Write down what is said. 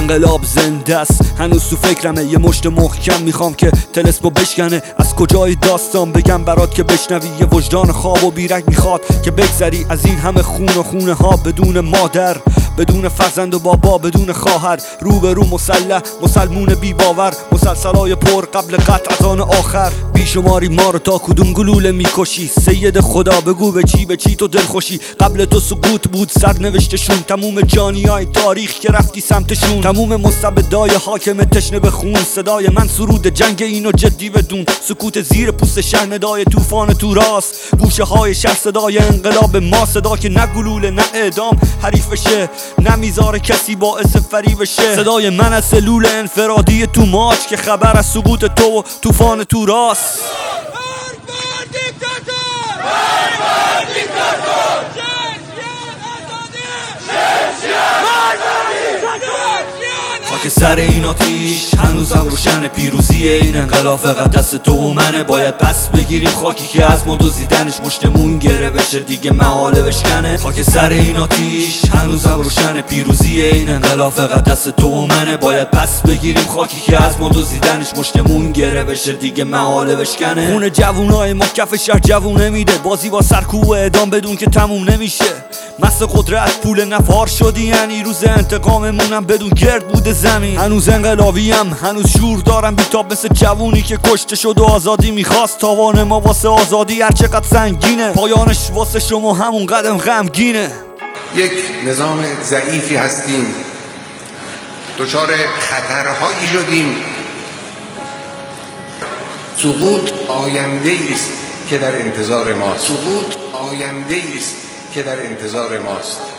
انقلاب زنده است، هنوز تو فکرمه. یه مشت محکم میخوام که تلسمو بشکنه. از کجای داستان بگم برات که بشنوی؟ یه وجدان خواب و بیرک میخواد که بگذری از این همه خون و خونه ها، بدون مادر، بدون فرزند و بابا، بدون خواهر. روبرو مسلح مسلمون بی باور، مسلسلای پر قبل قطع از آن آخر. بیشماری ما رو تا کدوم گلوله میکشی؟ سید خدا بگو به چی تو دل خوشی؟ قبل تو سقوط بود سرنوشتشون، تموم جانیای تاریخ که رفتی سمتشون، تموم مستبدای حاکم تشنه به خون. صدای من سرود جنگ اینو جدی بدون، سکوت زیر پوست شهر ندای طوفان تو راست. گوشه های شهر صدای انقلاب ما، صدا که نه گلوله نه اعدام حریفشه، نه میذاره کسی باعث فریبشه. صدای من از سلول انفرادی تو ماچ که خبر از سقوط تو و طوفان تو راست. خاک سر این آتیش هنوزم روشن، پیروزی این انقلاب فقط دست تو و منه. باید پس بگیریم خاکی که از ما دزدیدنش، مشتمون گره بشه دیگه محاله بشکنه. خاک سر این آتیش هنوزم روشن، پیروزی این انقلاب فقط دست تو و منه. باید پس بگیریم خاکی که از ما دزدیدنش، مشتمون گره بشه دیگه محاله بشکنه. خون جوونای ما کف شهر جوونه میده، بازی با سرکوب اعدام بدون که تموم نمیشه. مست قدرت پول نفار شدی، یعنی روز انتقاممونم بدون گرد بوده زمین. هنوز انقلابیم، هنوز شور دارم بیتاب مثل جوونی که کشته شد و آزادی میخواست. تاوان ما واسه آزادی هر چقدر سنگینه، پایانش واسه شما همون قدم غمگینه. یک نظام ضعیفی هستیم، دچار خطرهایی شدیم. سقوط آینده است که در انتظار ماست. سقوط آینده است که در انتظار ماست.